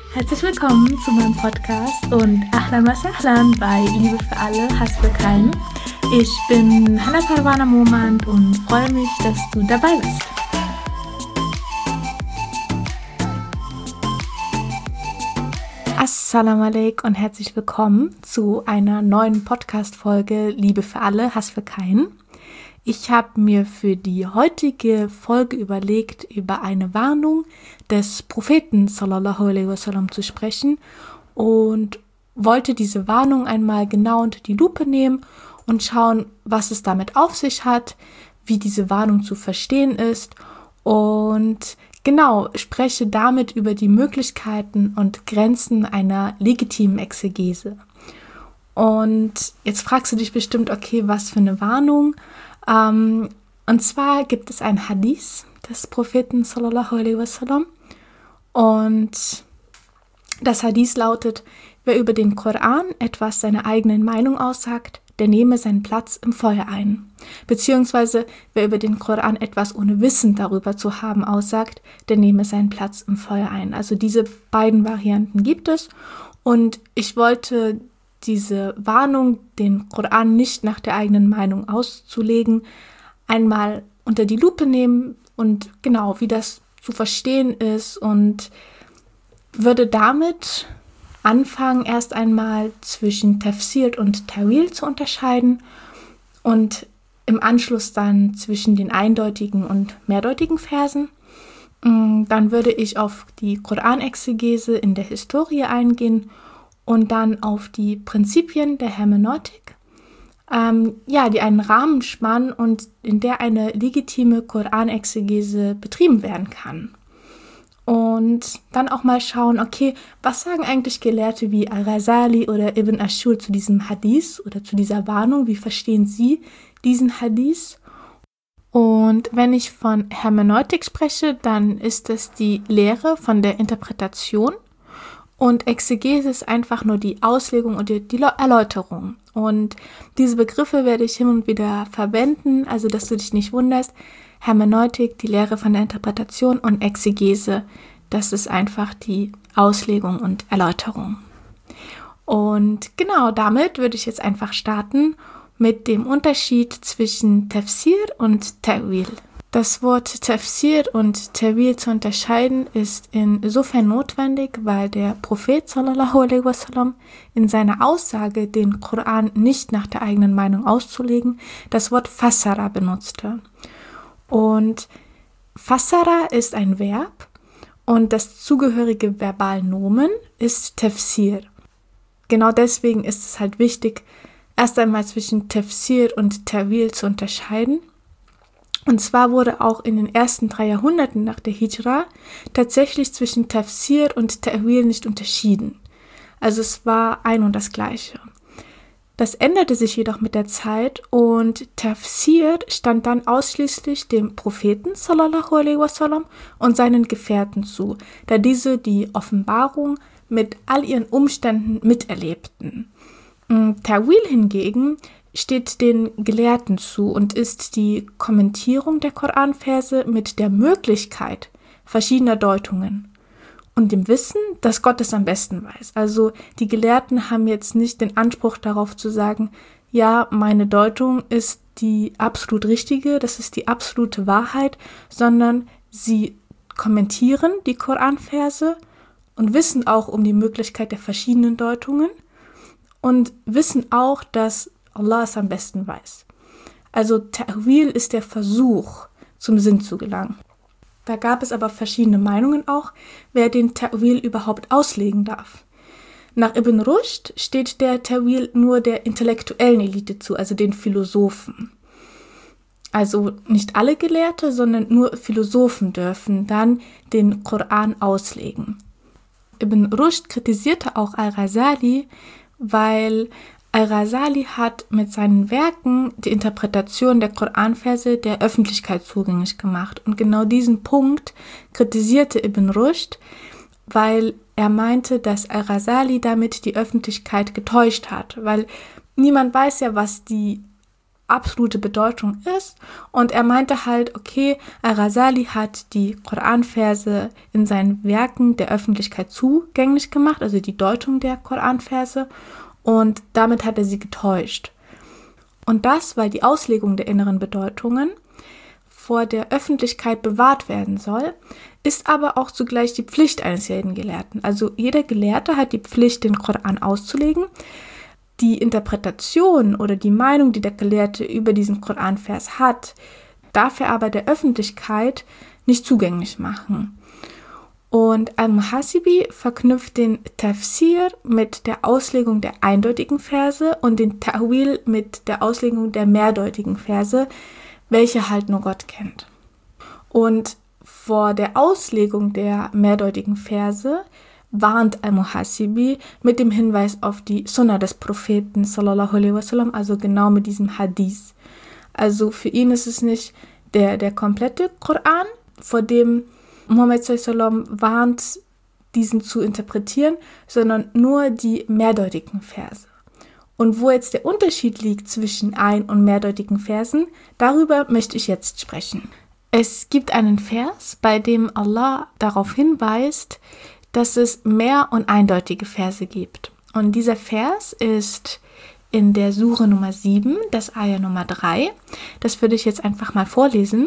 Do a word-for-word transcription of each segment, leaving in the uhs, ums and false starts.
Herzlich willkommen zu meinem Podcast und Ahlan wa Sahlan bei Liebe für alle, Hass für keinen. Ich bin Hannah Parwana Momand und freue mich, dass du dabei bist. Assalamu alaikum und herzlich willkommen zu einer neuen Podcast-Folge Liebe für alle, Hass für keinen. Ich habe mir für die heutige Folge überlegt, über eine Warnung des Propheten sallallahu alaihi wasallam zu sprechen und wollte diese Warnung einmal genau unter die Lupe nehmen und schauen, was es damit auf sich hat, wie diese Warnung zu verstehen ist und genau, spreche damit über die Möglichkeiten und Grenzen einer legitimen Exegese. Und jetzt fragst du dich bestimmt, okay, was für eine Warnung? Ähm, und zwar gibt es ein Hadith des Propheten sallallahu alaihi wasallam und das Hadith lautet: Wer über den Koran etwas seiner eigenen Meinung aussagt, der nehme seinen Platz im Feuer ein. Beziehungsweise wer über den Koran etwas ohne Wissen darüber zu haben aussagt, der nehme seinen Platz im Feuer ein. Also diese beiden Varianten gibt es und ich wollte diese Warnung, den Koran nicht nach der eigenen Meinung auszulegen, einmal unter die Lupe nehmen und genau, wie das zu verstehen ist und würde damit anfangen, erst einmal zwischen Tafsir und Ta'wil zu unterscheiden und im Anschluss dann zwischen den eindeutigen und mehrdeutigen Versen. Dann würde ich auf die Koranexegese in der Historie eingehen und dann auf die Prinzipien der Hermeneutik, ähm, ja, die einen Rahmen spannen und in der eine legitime Koranexegese betrieben werden kann. Und dann auch mal schauen, okay, was sagen eigentlich Gelehrte wie Al-Ghazali oder Ibn Ashur zu diesem Hadith oder zu dieser Warnung? Wie verstehen sie diesen Hadith? Und wenn ich von Hermeneutik spreche, dann ist es die Lehre von der Interpretation. Und Exegese ist einfach nur die Auslegung und die, die Erläuterung. Und diese Begriffe werde ich hin und wieder verwenden, also dass du dich nicht wunderst. Hermeneutik, die Lehre von der Interpretation und Exegese, das ist einfach die Auslegung und Erläuterung. Und genau damit würde ich jetzt einfach starten mit dem Unterschied zwischen Tafsir und Ta'wil. Das Wort Tafsir und Ta'wil zu unterscheiden ist insofern notwendig, weil der Prophet sallallahu alaihi wasallam in seiner Aussage, den Koran nicht nach der eigenen Meinung auszulegen, das Wort Fassara benutzte. Und Fassara ist ein Verb und das zugehörige Verbalnomen ist Tafsir. Genau deswegen ist es halt wichtig, erst einmal zwischen Tafsir und Ta'wil zu unterscheiden. Und zwar wurde auch in den ersten drei Jahrhunderten nach der Hijra tatsächlich zwischen Tafsir und Ta'wil nicht unterschieden. Also es war ein und das Gleiche. Das änderte sich jedoch mit der Zeit und Tafsir stand dann ausschließlich dem Propheten sallallahu alaihi wasallam und seinen Gefährten zu, da diese die Offenbarung mit all ihren Umständen miterlebten. Ta'wil hingegen steht den Gelehrten zu und ist die Kommentierung der Koranverse mit der Möglichkeit verschiedener Deutungen und dem Wissen, dass Gott es am besten weiß. Also die Gelehrten haben jetzt nicht den Anspruch darauf zu sagen, ja, meine Deutung ist die absolut richtige, das ist die absolute Wahrheit, sondern sie kommentieren die Koranverse und wissen auch um die Möglichkeit der verschiedenen Deutungen und wissen auch, dass Allah es am besten weiß. Also Ta'wil ist der Versuch, zum Sinn zu gelangen. Da gab es aber verschiedene Meinungen auch, wer den Ta'wil überhaupt auslegen darf. Nach Ibn Rushd steht der Ta'wil nur der intellektuellen Elite zu, also den Philosophen. Also nicht alle Gelehrte, sondern nur Philosophen dürfen dann den Koran auslegen. Ibn Rushd kritisierte auch Al-Ghazali, weil Al-Ghazali hat mit seinen Werken die Interpretation der Koranverse der Öffentlichkeit zugänglich gemacht. Und genau diesen Punkt kritisierte Ibn Rushd, weil er meinte, dass Al-Ghazali damit die Öffentlichkeit getäuscht hat. Weil niemand weiß ja, was die absolute Bedeutung ist. Und er meinte halt, okay, Al-Ghazali hat die Koranverse in seinen Werken der Öffentlichkeit zugänglich gemacht, also die Deutung der Koranverse, und damit hat er sie getäuscht. Und das, weil die Auslegung der inneren Bedeutungen vor der Öffentlichkeit bewahrt werden soll, ist aber auch zugleich die Pflicht eines jeden Gelehrten. Also jeder Gelehrte hat die Pflicht, den Koran auszulegen. Die Interpretation oder die Meinung, die der Gelehrte über diesen Koranvers hat, darf er aber der Öffentlichkeit nicht zugänglich machen. Und Al-Muhasibi verknüpft den Tafsir mit der Auslegung der eindeutigen Verse und den Ta'wil mit der Auslegung der mehrdeutigen Verse, welche halt nur Gott kennt. Und vor der Auslegung der mehrdeutigen Verse warnt Al-Muhasibi mit dem Hinweis auf die Sunna des Propheten sallallahu alaihi wasallam, also genau mit diesem Hadith. Also für ihn ist es nicht der, der komplette Koran, vor dem Muhammad sallallahu alaihi wasallam warnt, diesen zu interpretieren, sondern nur die mehrdeutigen Verse. Und wo jetzt der Unterschied liegt zwischen ein- und mehrdeutigen Versen, darüber möchte ich jetzt sprechen. Es gibt einen Vers, bei dem Allah darauf hinweist, dass es mehr- und eindeutige Verse gibt. Und dieser Vers ist in der Sure Nummer sieben, das Ayah Nummer drei. Das würde ich jetzt einfach mal vorlesen.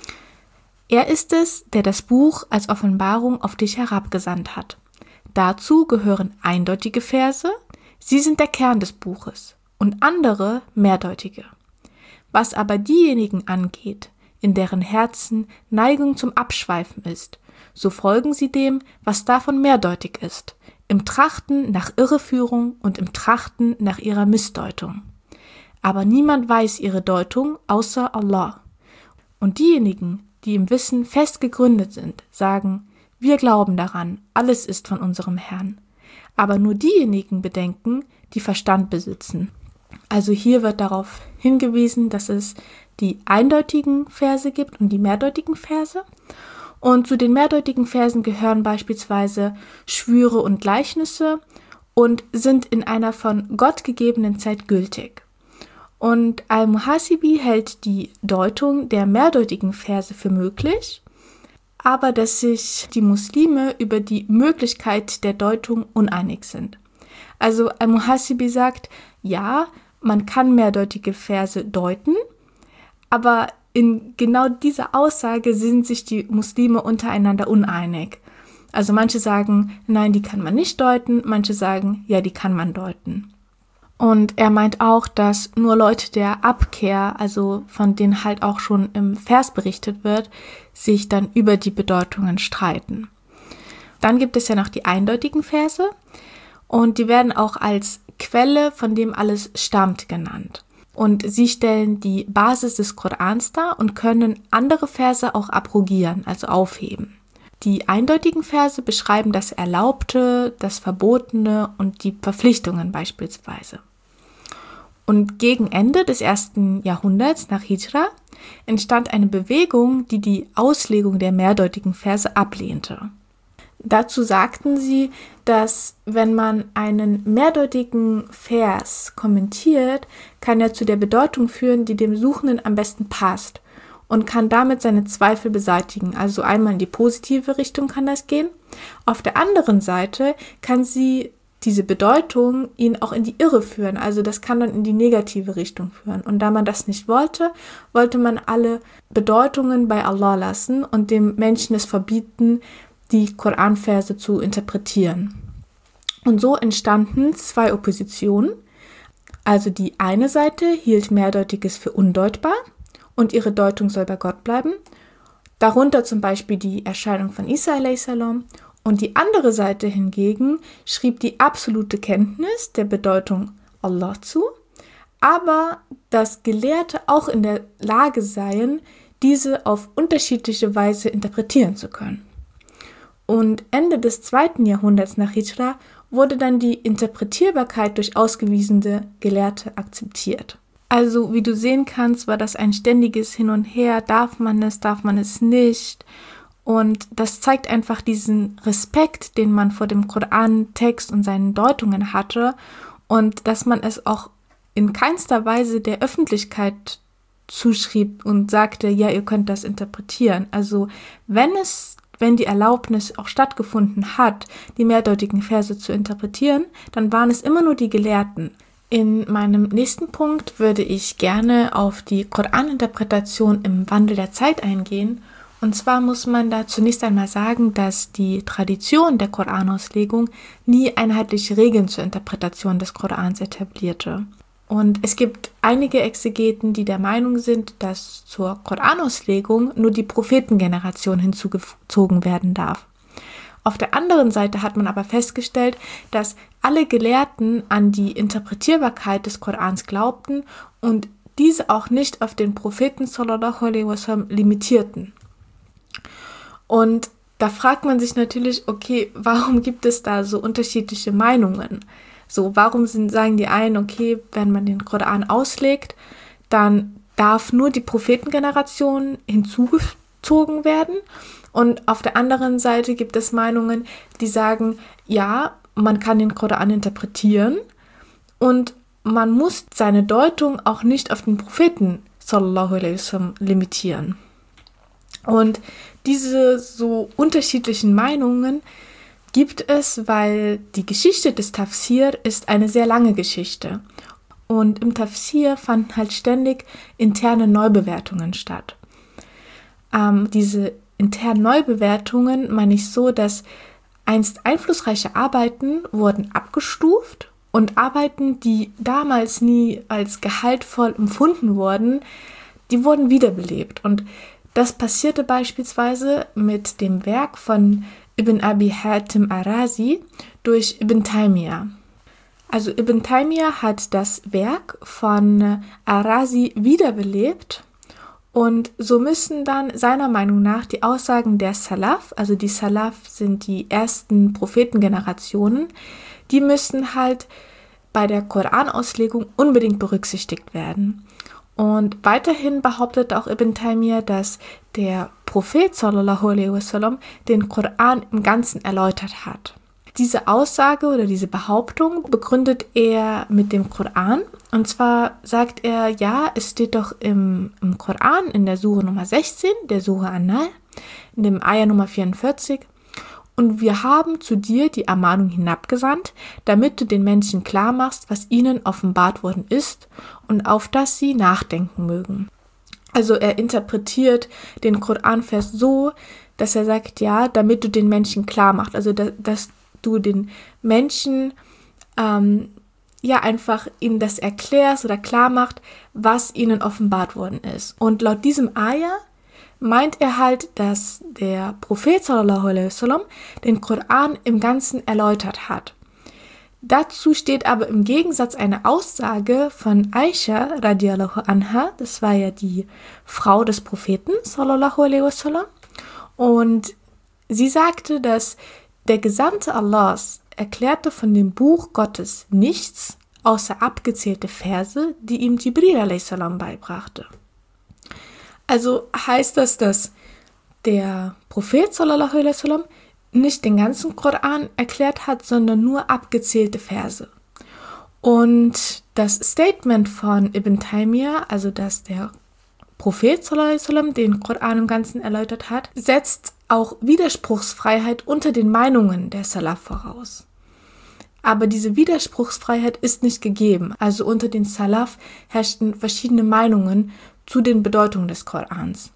Er ist es, der das Buch als Offenbarung auf dich herabgesandt hat. Dazu gehören eindeutige Verse, sie sind der Kern des Buches, und andere mehrdeutige. Was aber diejenigen angeht, in deren Herzen Neigung zum Abschweifen ist, so folgen sie dem, was davon mehrdeutig ist, im Trachten nach Irreführung und im Trachten nach ihrer Missdeutung. Aber niemand weiß ihre Deutung außer Allah. Und diejenigen, die im Wissen fest gegründet sind, sagen, wir glauben daran, alles ist von unserem Herrn. Aber nur diejenigen bedenken, die Verstand besitzen. Also hier wird darauf hingewiesen, dass es die eindeutigen Verse gibt und die mehrdeutigen Verse. Und zu den mehrdeutigen Versen gehören beispielsweise Schwüre und Gleichnisse und sind in einer von Gott gegebenen Zeit gültig. Und Al-Muhasibi hält die Deutung der mehrdeutigen Verse für möglich, aber dass sich die Muslime über die Möglichkeit der Deutung uneinig sind. Also Al-Muhasibi sagt, ja, man kann mehrdeutige Verse deuten, aber in genau dieser Aussage sind sich die Muslime untereinander uneinig. Also manche sagen, nein, die kann man nicht deuten, manche sagen, ja, die kann man deuten. Und er meint auch, dass nur Leute der Abkehr, also von denen halt auch schon im Vers berichtet wird, sich dann über die Bedeutungen streiten. Dann gibt es ja noch die eindeutigen Verse und die werden auch als Quelle, von dem alles stammt, genannt. Und sie stellen die Basis des Korans dar und können andere Verse auch abrogieren, also aufheben. Die eindeutigen Verse beschreiben das Erlaubte, das Verbotene und die Verpflichtungen beispielsweise. Und gegen Ende des ersten Jahrhunderts nach Hijra entstand eine Bewegung, die die Auslegung der mehrdeutigen Verse ablehnte. Dazu sagten sie, dass wenn man einen mehrdeutigen Vers kommentiert, kann er zu der Bedeutung führen, die dem Suchenden am besten passt und kann damit seine Zweifel beseitigen. Also einmal in die positive Richtung kann das gehen. Auf der anderen Seite kann sie diese Bedeutung ihn auch in die Irre führen. Also das kann dann in die negative Richtung führen. Und da man das nicht wollte, wollte man alle Bedeutungen bei Allah lassen und dem Menschen es verbieten, die Koranverse zu interpretieren. Und so entstanden zwei Oppositionen. Also die eine Seite hielt Mehrdeutiges für undeutbar und ihre Deutung soll bei Gott bleiben. Darunter zum Beispiel die Erscheinung von Isa alaihi salam. Und die andere Seite hingegen schrieb die absolute Kenntnis der Bedeutung Allah zu, aber dass Gelehrte auch in der Lage seien, diese auf unterschiedliche Weise interpretieren zu können. Und Ende des zweiten Jahrhunderts nach Hijra wurde dann die Interpretierbarkeit durch ausgewiesene Gelehrte akzeptiert. Also wie du sehen kannst, war das ein ständiges Hin und Her, darf man es, darf man es nicht. Und das zeigt einfach diesen Respekt, den man vor dem Koran-Text und seinen Deutungen hatte und dass man es auch in keinster Weise der Öffentlichkeit zuschrieb und sagte, ja, ihr könnt das interpretieren. Also wenn es, wenn die Erlaubnis auch stattgefunden hat, die mehrdeutigen Verse zu interpretieren, dann waren es immer nur die Gelehrten. In meinem nächsten Punkt würde ich gerne auf die Koraninterpretation im Wandel der Zeit eingehen. Und zwar muss man da zunächst einmal sagen, dass die Tradition der Koranauslegung nie einheitliche Regeln zur Interpretation des Korans etablierte. Und es gibt einige Exegeten, die der Meinung sind, dass zur Koranauslegung nur die Prophetengeneration hinzugezogen werden darf. Auf der anderen Seite hat man aber festgestellt, dass alle Gelehrten an die Interpretierbarkeit des Korans glaubten und diese auch nicht auf den Propheten sallallahu alaihi wasallam limitierten. Und da fragt man sich natürlich, okay, warum gibt es da so unterschiedliche Meinungen? So, warum sind, sagen die einen, okay, wenn man den Koran auslegt, dann darf nur die Prophetengeneration hinzugezogen werden? Und auf der anderen Seite gibt es Meinungen, die sagen, ja, man kann den Koran interpretieren und man muss seine Deutung auch nicht auf den Propheten sallallahu alaihi wasallam limitieren. Und diese so unterschiedlichen Meinungen gibt es, weil die Geschichte des Tafsir ist eine sehr lange Geschichte. Und im Tafsir fanden halt ständig interne Neubewertungen statt. Ähm, diese internen Neubewertungen meine ich so, dass einst einflussreiche Arbeiten wurden abgestuft und Arbeiten, die damals nie als gehaltvoll empfunden wurden, die wurden wiederbelebt. Und das passierte beispielsweise mit dem Werk von Ibn Abi Hatim Ar-Razi durch Ibn Taymiyyah. Also Ibn Taymiyyah hat das Werk von Ar-Razi wiederbelebt und so müssen dann seiner Meinung nach die Aussagen der Salaf, also die Salaf sind die ersten Prophetengenerationen, die müssen halt bei der Koranauslegung unbedingt berücksichtigt werden. Und weiterhin behauptet auch Ibn Taymiyyah, dass der Prophet sallallahu alaihi wasallam den Koran im Ganzen erläutert hat. Diese Aussage oder diese Behauptung begründet er mit dem Koran. Und zwar sagt er, ja, es steht doch im, im Koran in der Sure Nummer sechzehn, der Sure An-Nahl, in dem Ayah Nummer vierundvierzig. Und wir haben zu dir die Ermahnung hinabgesandt, damit du den Menschen klar machst, was ihnen offenbart worden ist und auf das sie nachdenken mögen. Also er interpretiert den Koranvers so, dass er sagt, ja, damit du den Menschen klar machst, also da, dass du den Menschen ähm, ja einfach ihnen das erklärst oder klar machst, was ihnen offenbart worden ist. Und laut diesem Ayah meint er halt, dass der Prophet sallallahu alaihi wasallam den Koran im Ganzen erläutert hat. Dazu steht aber im Gegensatz eine Aussage von Aisha radiallahu anha, das war ja die Frau des Propheten sallallahu alaihi wasallam, und sie sagte, dass der Gesandte Allahs erklärte von dem Buch Gottes nichts, außer abgezählte Verse, die ihm Jibril alaihi salam beibrachte. Also heißt das, dass der Prophet sallallahu alaihi wasallam nicht den ganzen Koran erklärt hat, sondern nur abgezählte Verse. Und das Statement von Ibn Taymiyyah, also dass der Prophet sallallahu alaihi wasallam den Koran im Ganzen erläutert hat, setzt auch Widerspruchsfreiheit unter den Meinungen der Salaf voraus. Aber diese Widerspruchsfreiheit ist nicht gegeben. Also unter den Salaf herrschten verschiedene Meinungen zu den Bedeutungen des Korans.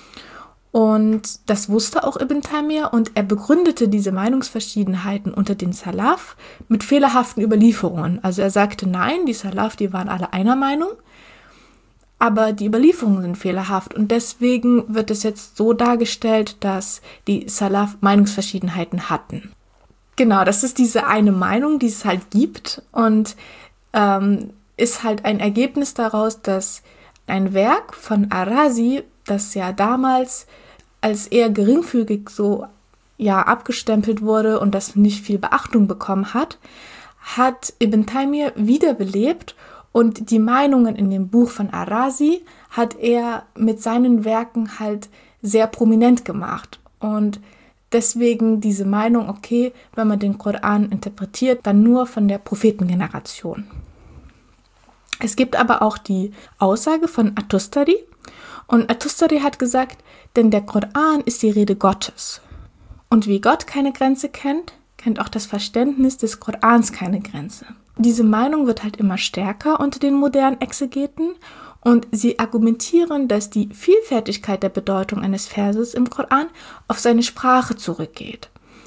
Und das wusste auch Ibn Taymiyyah und er begründete diese Meinungsverschiedenheiten unter den Salaf mit fehlerhaften Überlieferungen. Also er sagte, nein, die Salaf, die waren alle einer Meinung, aber die Überlieferungen sind fehlerhaft und deswegen wird es jetzt so dargestellt, dass die Salaf Meinungsverschiedenheiten hatten. Genau, das ist diese eine Meinung, die es halt gibt und ähm, ist halt ein Ergebnis daraus, dass ein Werk von Ar-Razi, das ja damals als eher geringfügig so ja abgestempelt wurde und das nicht viel Beachtung bekommen hat, hat Ibn Taymiyyah wiederbelebt und die Meinungen in dem Buch von Ar-Razi hat er mit seinen Werken halt sehr prominent gemacht. Und deswegen diese Meinung, okay, wenn man den Koran interpretiert, dann nur von der Prophetengeneration. Es gibt aber auch die Aussage von At-Tustari. Und At-Tustari hat gesagt, denn der Koran ist die Rede Gottes. Und wie Gott keine Grenze kennt, kennt auch das Verständnis des Korans keine Grenze. Diese Meinung wird halt immer stärker unter den modernen Exegeten und sie argumentieren, dass die Vielfältigkeit der Bedeutung eines Verses im Koran auf seine Sprache zurückgeht.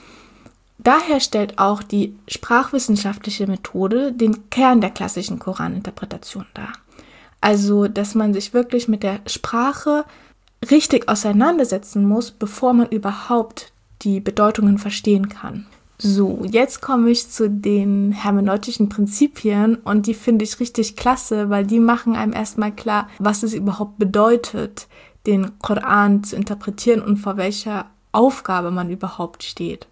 Daher stellt auch die sprachwissenschaftliche Methode den Kern der klassischen Koraninterpretation dar. Also, dass man sich wirklich mit der Sprache richtig auseinandersetzen muss, bevor man überhaupt die Bedeutungen verstehen kann. So, jetzt komme ich zu den hermeneutischen Prinzipien und die finde ich richtig klasse, weil die machen einem erstmal klar, was es überhaupt bedeutet, den Koran zu interpretieren und vor welcher Aufgabe man überhaupt steht.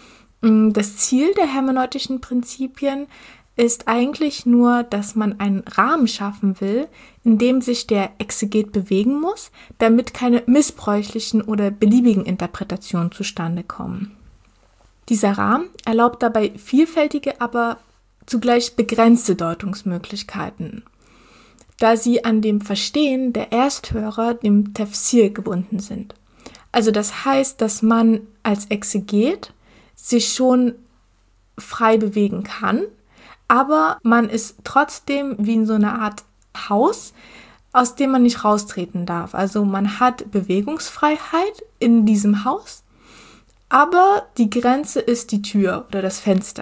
Das Ziel der hermeneutischen Prinzipien ist eigentlich nur, dass man einen Rahmen schaffen will, in dem sich der Exeget bewegen muss, damit keine missbräuchlichen oder beliebigen Interpretationen zustande kommen. Dieser Rahmen erlaubt dabei vielfältige, aber zugleich begrenzte Deutungsmöglichkeiten, da sie an dem Verstehen der Ersthörer, dem Tafsir, gebunden sind. Also das heißt, dass man als Exeget sich schon frei bewegen kann, aber man ist trotzdem wie in so einer Art Haus, aus dem man nicht raustreten darf. Also man hat Bewegungsfreiheit in diesem Haus, aber die Grenze ist die Tür oder das Fenster.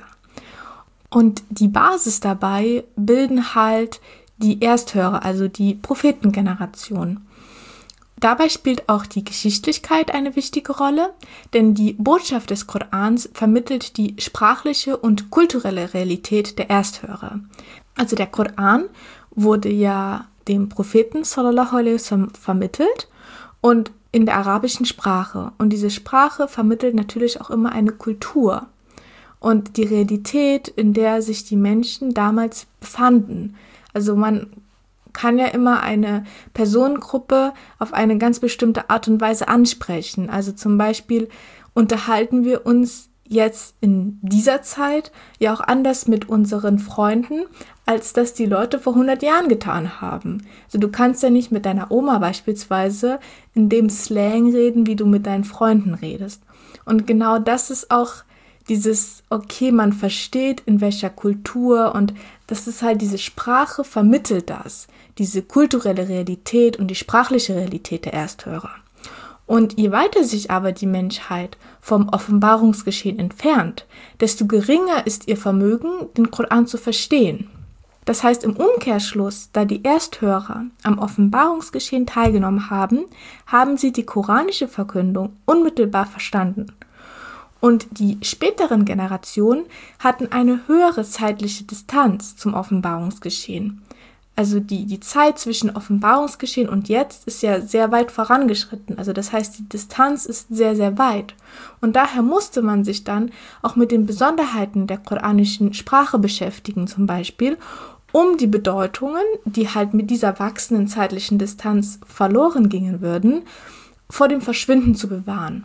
Und die Basis dabei bilden halt die Ersthörer, also die Prophetengeneration. Dabei spielt auch die Geschichtlichkeit eine wichtige Rolle, denn die Botschaft des Korans vermittelt die sprachliche und kulturelle Realität der Ersthörer. Also der Koran wurde ja dem Propheten sallallahu alaihi wasallam vermittelt und in der arabischen Sprache. Und diese Sprache vermittelt natürlich auch immer eine Kultur und die Realität, in der sich die Menschen damals befanden. Also man kann ja immer eine Personengruppe auf eine ganz bestimmte Art und Weise ansprechen. Also zum Beispiel unterhalten wir uns jetzt in dieser Zeit ja auch anders mit unseren Freunden, als das die Leute vor hundert Jahren getan haben. Also du kannst ja nicht mit deiner Oma beispielsweise in dem Slang reden, wie du mit deinen Freunden redest. Und genau das ist auch dieses, okay, man versteht, in welcher Kultur, und das ist halt, diese Sprache vermittelt das, diese kulturelle Realität und die sprachliche Realität der Ersthörer. Und je weiter sich aber die Menschheit vom Offenbarungsgeschehen entfernt, desto geringer ist ihr Vermögen, den Koran zu verstehen. Das heißt im Umkehrschluss, da die Ersthörer am Offenbarungsgeschehen teilgenommen haben, haben sie die koranische Verkündung unmittelbar verstanden. Und die späteren Generationen hatten eine höhere zeitliche Distanz zum Offenbarungsgeschehen. Also die, die Zeit zwischen Offenbarungsgeschehen und jetzt ist ja sehr weit vorangeschritten. Also das heißt, die Distanz ist sehr, sehr weit. Und daher musste man sich dann auch mit den Besonderheiten der koranischen Sprache beschäftigen, zum Beispiel, um die Bedeutungen, die halt mit dieser wachsenden zeitlichen Distanz verloren gingen würden, vor dem Verschwinden zu bewahren.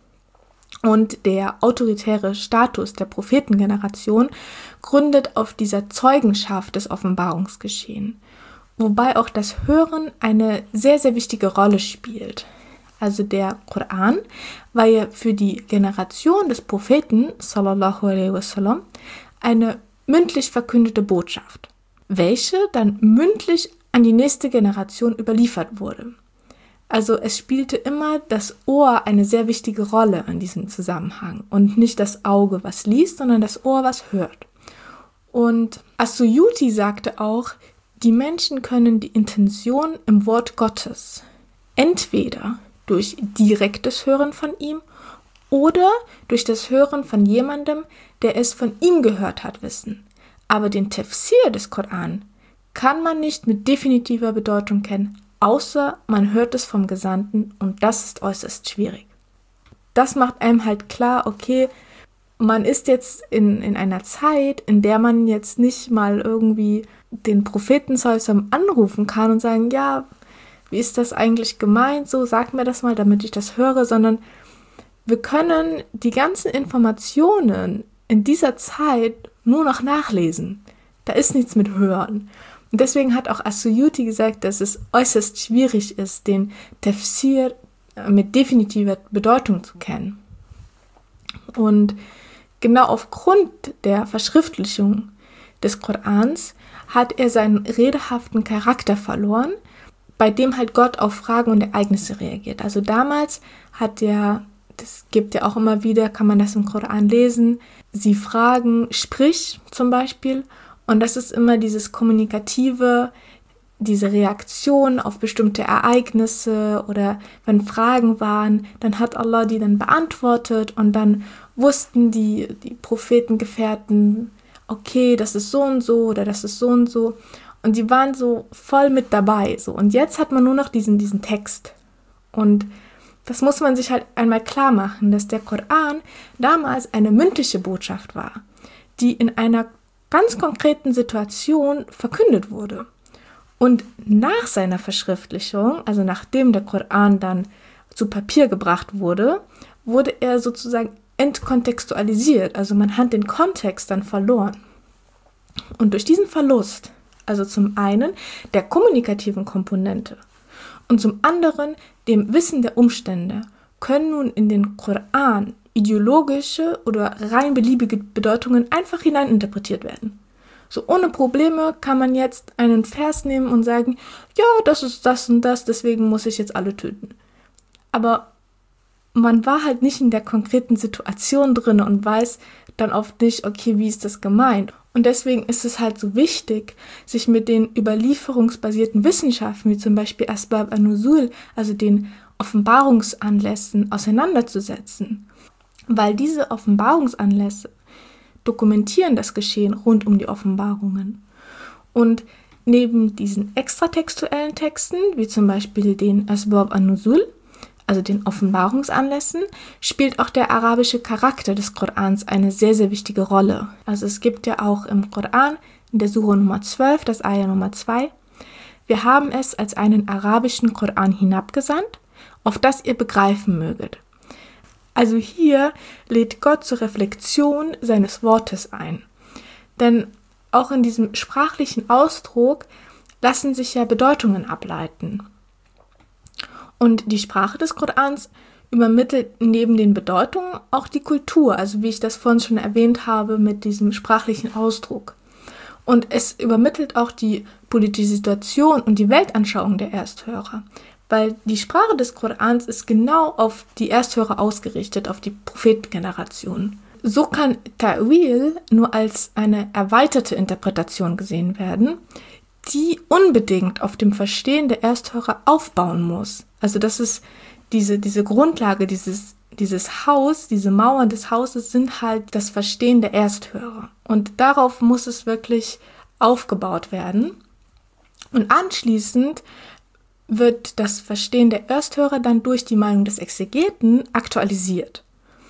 Und der autoritäre Status der Prophetengeneration gründet auf dieser Zeugenschaft des Offenbarungsgeschehen, wobei auch das Hören eine sehr, sehr wichtige Rolle spielt. Also der Koran war ja für die Generation des Propheten sallallahu alaihi wasallam eine mündlich verkündete Botschaft, welche dann mündlich an die nächste Generation überliefert wurde. Also es spielte immer das Ohr eine sehr wichtige Rolle in diesem Zusammenhang und nicht das Auge, was liest, sondern das Ohr, was hört. Und As-Suyuti sagte auch, die Menschen können die Intention im Wort Gottes entweder durch direktes Hören von ihm oder durch das Hören von jemandem, der es von ihm gehört hat, wissen. Aber den Tafsir des Koran kann man nicht mit definitiver Bedeutung kennen, außer man hört es vom Gesandten, und das ist äußerst schwierig. Das macht einem halt klar, okay, man ist jetzt in, in einer Zeit, in der man jetzt nicht mal irgendwie den Propheten anrufen kann und sagen, ja, wie ist das eigentlich gemeint, so, sag mir das mal, damit ich das höre, sondern wir können die ganzen Informationen in dieser Zeit nur noch nachlesen. Da ist nichts mit Hören. Und deswegen hat auch As-Suyuti gesagt, dass es äußerst schwierig ist, den Tafsir mit definitiver Bedeutung zu kennen. Und genau aufgrund der Verschriftlichung des Korans hat er seinen redehaften Charakter verloren, bei dem halt Gott auf Fragen und Ereignisse reagiert. Also damals hat er, das gibt ja auch immer wieder, kann man das im Koran lesen, sie fragen, sprich zum Beispiel, und das ist immer dieses kommunikative, diese Reaktion auf bestimmte Ereignisse oder wenn Fragen waren, dann hat Allah die dann beantwortet und dann wussten die, die Prophetengefährten, okay, das ist so und so oder das ist so und so. Und die waren so voll mit dabei. So. Und jetzt hat man nur noch diesen, diesen Text. Und das muss man sich halt einmal klar machen, dass der Koran damals eine mündliche Botschaft war, die in einer ganz konkreten Situation verkündet wurde. Und nach seiner Verschriftlichung, also nachdem der Koran dann zu Papier gebracht wurde, wurde er sozusagen entkontextualisiert. Also man hat den Kontext dann verloren. Und durch diesen Verlust, also zum einen der kommunikativen Komponente und zum anderen dem Wissen der Umstände, können nun in den Koran ideologische oder rein beliebige Bedeutungen einfach hineininterpretiert werden. So ohne Probleme kann man jetzt einen Vers nehmen und sagen, ja, das ist das und das, deswegen muss ich jetzt alle töten. Aber man war halt nicht in der konkreten Situation drin und weiß dann oft nicht, okay, wie ist das gemeint? Und deswegen ist es halt so wichtig, sich mit den überlieferungsbasierten Wissenschaften, wie zum Beispiel Asbab an-Nuzul, also den Offenbarungsanlässen, auseinanderzusetzen. Weil diese Offenbarungsanlässe dokumentieren das Geschehen rund um die Offenbarungen. Und neben diesen extratextuellen Texten, wie zum Beispiel den Asbab an-Nuzul, also den Offenbarungsanlässen, spielt auch der arabische Charakter des Korans eine sehr, sehr wichtige Rolle. Also es gibt ja auch im Koran, in der Sure Nummer zwölf, das Ayah Nummer zwei, wir haben es als einen arabischen Koran hinabgesandt, auf das ihr begreifen möget. Also hier lädt Gott zur Reflexion seines Wortes ein. Denn auch in diesem sprachlichen Ausdruck lassen sich ja Bedeutungen ableiten. Und die Sprache des Korans übermittelt neben den Bedeutungen auch die Kultur, also wie ich das vorhin schon erwähnt habe mit diesem sprachlichen Ausdruck. Und es übermittelt auch die politische Situation und die Weltanschauung der Ersthörer. Weil die Sprache des Korans ist genau auf die Ersthörer ausgerichtet, auf die Prophetengeneration. So kann Ta'wil nur als eine erweiterte Interpretation gesehen werden, die unbedingt auf dem Verstehen der Ersthörer aufbauen muss. Also das ist diese, diese Grundlage, dieses, dieses Haus, diese Mauern des Hauses sind halt das Verstehen der Ersthörer. Und darauf muss es wirklich aufgebaut werden. Und anschließend wird das Verstehen der Ersthörer dann durch die Meinung des Exegeten aktualisiert.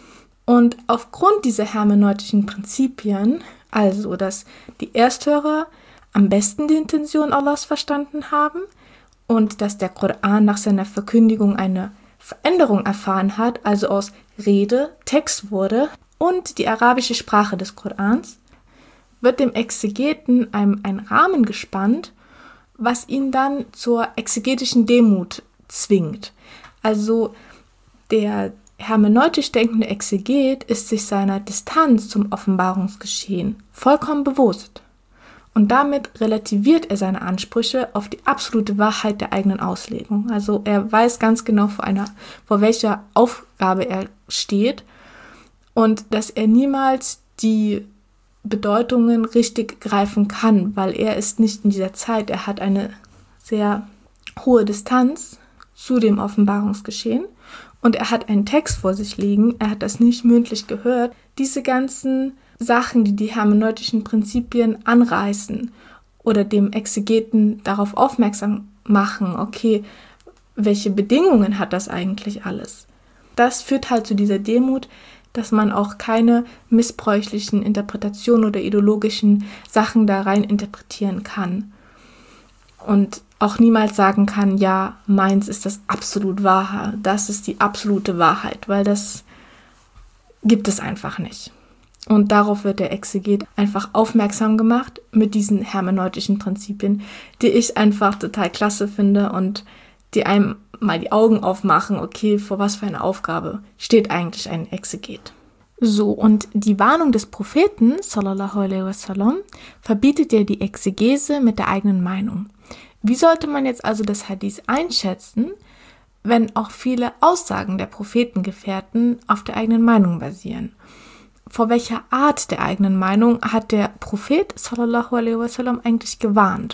Und aufgrund dieser hermeneutischen Prinzipien, also dass die Ersthörer am besten die Intention Allahs verstanden haben und dass der Koran nach seiner Verkündigung eine Veränderung erfahren hat, also aus Rede Text wurde, und die arabische Sprache des Korans, wird dem Exegeten ein, ein Rahmen gespannt, was ihn dann zur exegetischen Demut zwingt. Also der hermeneutisch denkende Exeget ist sich seiner Distanz zum Offenbarungsgeschehen vollkommen bewusst. Und damit relativiert er seine Ansprüche auf die absolute Wahrheit der eigenen Auslegung. Also er weiß ganz genau, vor, einer, vor welcher Aufgabe er steht und dass er niemals die Bedeutungen richtig greifen kann, weil er ist nicht in dieser Zeit, er hat eine sehr hohe Distanz zu dem Offenbarungsgeschehen und er hat einen Text vor sich liegen, er hat das nicht mündlich gehört. Diese ganzen Sachen, die die hermeneutischen Prinzipien anreißen oder dem Exegeten darauf aufmerksam machen, okay, welche Bedingungen hat das eigentlich alles? Das führt halt zu dieser Demut, dass man auch keine missbräuchlichen Interpretationen oder ideologischen Sachen da rein interpretieren kann. Und auch niemals sagen kann, ja, meins ist das absolut Wahre, das ist die absolute Wahrheit, weil das gibt es einfach nicht. Und darauf wird der Exeget einfach aufmerksam gemacht mit diesen hermeneutischen Prinzipien, die ich einfach total klasse finde und die einem mal die Augen aufmachen, okay, vor was für eine Aufgabe steht eigentlich ein Exeget. So, und die Warnung des Propheten, sallallahu alaihi wasallam, verbietet ja die Exegese mit der eigenen Meinung. Wie sollte man jetzt also das Hadith einschätzen, wenn auch viele Aussagen der Prophetengefährten auf der eigenen Meinung basieren? Vor welcher Art der eigenen Meinung hat der Prophet sallallahu alaihi wasallam eigentlich gewarnt?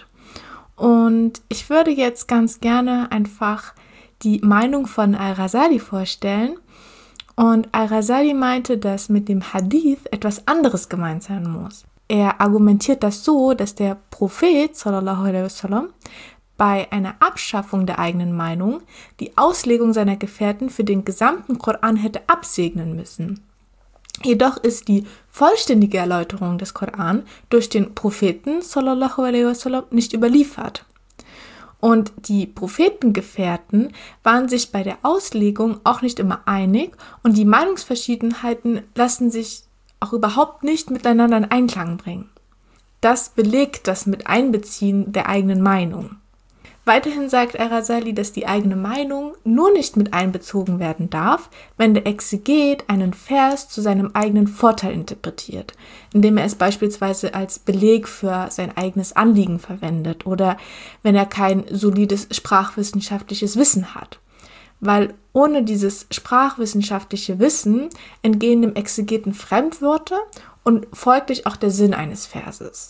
Und ich würde jetzt ganz gerne einfach die Meinung von Al-Ghazali vorstellen. Und Al-Ghazali meinte, dass mit dem Hadith etwas anderes gemeint sein muss. Er argumentiert das so, dass der Prophet sallallahu alaihi wasallam bei einer Abschaffung der eigenen Meinung die Auslegung seiner Gefährten für den gesamten Koran hätte absegnen müssen. Jedoch ist die vollständige Erläuterung des Koran durch den Propheten sallallahu alaihi wasallam nicht überliefert. Und die Prophetengefährten waren sich bei der Auslegung auch nicht immer einig und die Meinungsverschiedenheiten lassen sich auch überhaupt nicht miteinander in Einklang bringen. Das belegt das Miteinbeziehen der eigenen Meinung. Weiterhin sagt Al-Ghazali, dass die eigene Meinung nur nicht mit einbezogen werden darf, wenn der Exeget einen Vers zu seinem eigenen Vorteil interpretiert, indem er es beispielsweise als Beleg für sein eigenes Anliegen verwendet oder wenn er kein solides sprachwissenschaftliches Wissen hat. Weil ohne dieses sprachwissenschaftliche Wissen entgehen dem Exegeten Fremdwörter und folglich auch der Sinn eines Verses.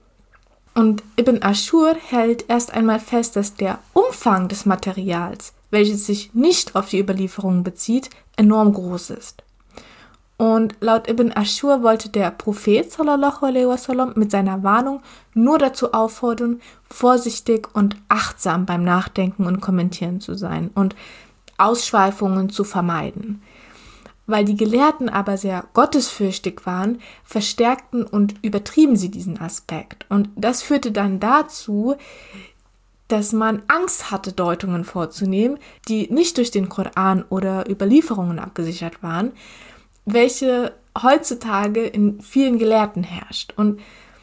Und Ibn Aschur hält erst einmal fest, dass der Umfang des Materials, welches sich nicht auf die Überlieferungen bezieht, enorm groß ist. Und laut Ibn Aschur wollte der Prophet sallallahu alaihi wasallam mit seiner Warnung nur dazu auffordern, vorsichtig und achtsam beim Nachdenken und Kommentieren zu sein und Ausschweifungen zu vermeiden. Weil die Gelehrten aber sehr gottesfürchtig waren, verstärkten und übertrieben sie diesen Aspekt. Und das führte dann dazu, dass man Angst hatte, Deutungen vorzunehmen, die nicht durch den Koran oder Überlieferungen abgesichert waren, welche heutzutage in vielen Gelehrten herrscht. Und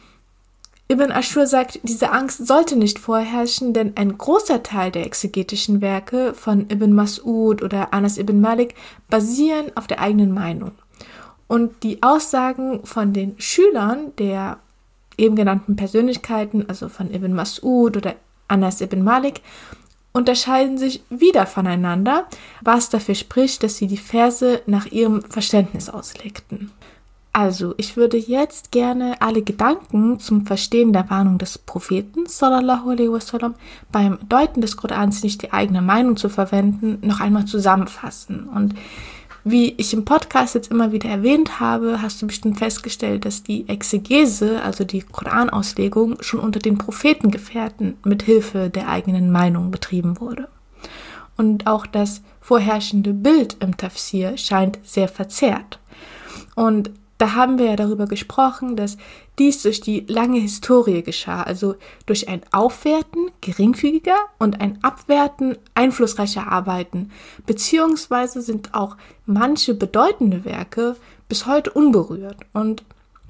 Ibn Aschur sagt, diese Angst sollte nicht vorherrschen, denn ein großer Teil der exegetischen Werke von Ibn Mas'ud oder Anas ibn Malik basieren auf der eigenen Meinung. Und die Aussagen von den Schülern der eben genannten Persönlichkeiten, also von Ibn Mas'ud oder Anas ibn Malik, unterscheiden sich wieder voneinander, was dafür spricht, dass sie die Verse nach ihrem Verständnis auslegten. Also, ich würde jetzt gerne alle Gedanken zum Verstehen der Warnung des Propheten sallallahu alaihi wasallam beim Deuten des Korans nicht die eigene Meinung zu verwenden, noch einmal zusammenfassen. Und wie ich im Podcast jetzt immer wieder erwähnt habe, hast du bestimmt festgestellt, dass die Exegese, also die Koranauslegung, schon unter den Prophetengefährten mit Hilfe der eigenen Meinung betrieben wurde. Und auch das vorherrschende Bild im Tafsir scheint sehr verzerrt. Und da haben wir ja darüber gesprochen, dass dies durch die lange Historie geschah, also durch ein Aufwerten geringfügiger und ein Abwerten einflussreicher Arbeiten, beziehungsweise sind auch manche bedeutende Werke bis heute unberührt. Und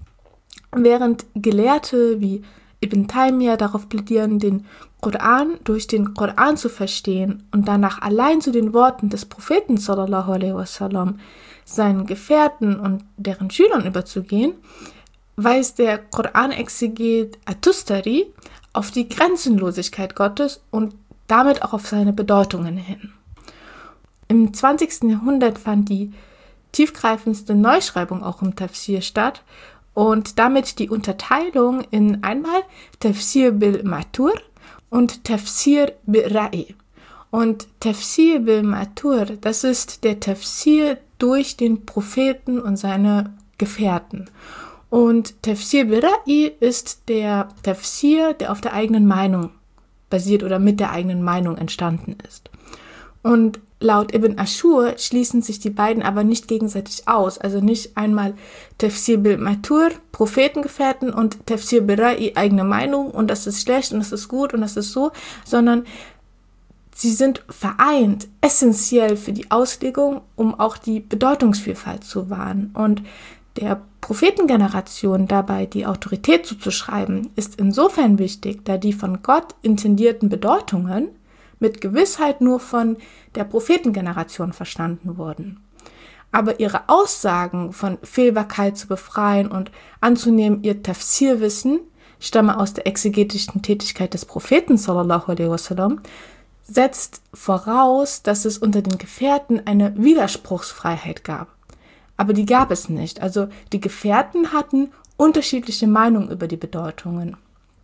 während Gelehrte wie Ibn Taymiyyah darauf plädieren, den Koran durch den Koran zu verstehen und danach allein zu den Worten des Propheten sallallahu alaihi wasallam, seinen Gefährten und deren Schülern überzugehen, weist der Koranexeget At-Tustari auf die Grenzenlosigkeit Gottes und damit auch auf seine Bedeutungen hin. Im zwanzigsten Jahrhundert fand die tiefgreifendste Neuschreibung auch im Tafsir statt und damit die Unterteilung in einmal Tafsir bil Matur und Tafsir bil Ra'i. Und Tafsir bil Matur, das ist der Tafsir durch den Propheten und seine Gefährten. Und Tafsir bil Ra'i ist der Tafsir, der auf der eigenen Meinung basiert oder mit der eigenen Meinung entstanden ist. Und laut Ibn Aschur schließen sich die beiden aber nicht gegenseitig aus. Also nicht einmal Tafsir bil Matur, Prophetengefährten und Tafsir bil Ra'i, eigene Meinung und das ist schlecht und das ist gut und das ist so, sondern sie sind vereint, essentiell für die Auslegung, um auch die Bedeutungsvielfalt zu wahren. Und der Prophetengeneration dabei die Autorität zuzuschreiben, ist insofern wichtig, da die von Gott intendierten Bedeutungen mit Gewissheit nur von der Prophetengeneration verstanden wurden. Aber ihre Aussagen von Fehlbarkeit zu befreien und anzunehmen, ihr Tafsirwissen stamme aus der exegetischen Tätigkeit des Propheten sallallahu alaihi wasallam, setzt voraus, dass es unter den Gefährten eine Widerspruchsfreiheit gab. Aber die gab es nicht. Also die Gefährten hatten unterschiedliche Meinungen über die Bedeutungen,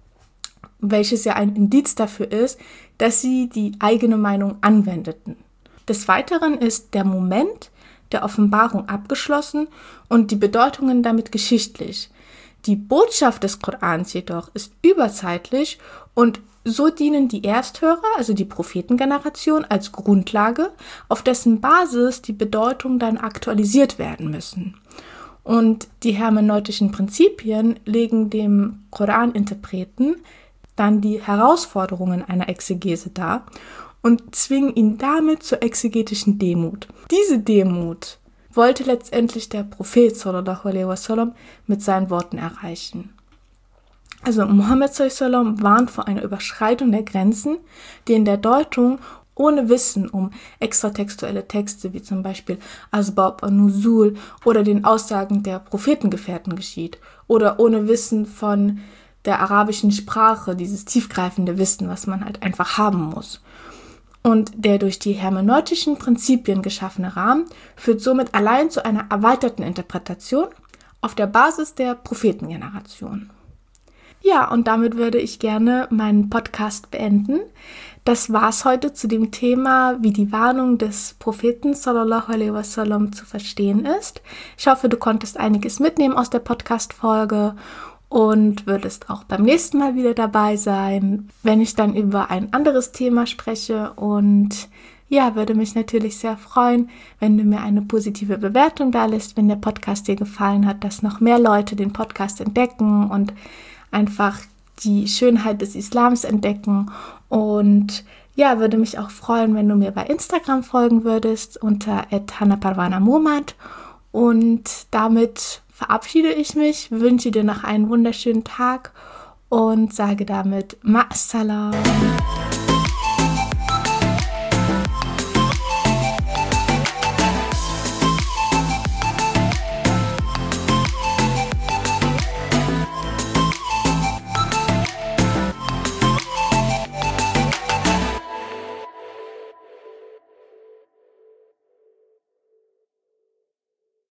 welches ja ein Indiz dafür ist, dass sie die eigene Meinung anwendeten. Des Weiteren ist der Moment der Offenbarung abgeschlossen und die Bedeutungen damit geschichtlich. Die Botschaft des Korans jedoch ist überzeitlich und so dienen die Ersthörer, also die Prophetengeneration, als Grundlage, auf dessen Basis die Bedeutungen dann aktualisiert werden müssen. Und die hermeneutischen Prinzipien legen dem Koraninterpreten dann die Herausforderungen einer Exegese dar und zwingen ihn damit zur exegetischen Demut. Diese Demut wollte letztendlich der Prophet sallallahu alaihi wasallam mit seinen Worten erreichen. Also Mohammed sallallahu alaihi wasallam warnt vor einer Überschreitung der Grenzen, die in der Deutung ohne Wissen um extratextuelle Texte wie zum Beispiel Asbab an-Nuzul oder den Aussagen der Prophetengefährten geschieht oder ohne Wissen von der arabischen Sprache, dieses tiefgreifende Wissen, was man halt einfach haben muss. Und der durch die hermeneutischen Prinzipien geschaffene Rahmen führt somit allein zu einer erweiterten Interpretation auf der Basis der Prophetengeneration. Ja, und damit würde ich gerne meinen Podcast beenden. Das war's heute zu dem Thema, wie die Warnung des Propheten sallallahu alaihi wasallam zu verstehen ist. Ich hoffe, du konntest einiges mitnehmen aus der Podcast-Folge und würdest auch beim nächsten Mal wieder dabei sein, wenn ich dann über ein anderes Thema spreche. Und ja, würde mich natürlich sehr freuen, wenn du mir eine positive Bewertung da lässt, wenn der Podcast dir gefallen hat, dass noch mehr Leute den Podcast entdecken und einfach die Schönheit des Islams entdecken. Und ja, würde mich auch freuen, wenn du mir bei Instagram folgen würdest unter at hanaparwana momad. Und damit verabschiede ich mich, wünsche dir noch einen wunderschönen Tag und sage damit Ma'assalam.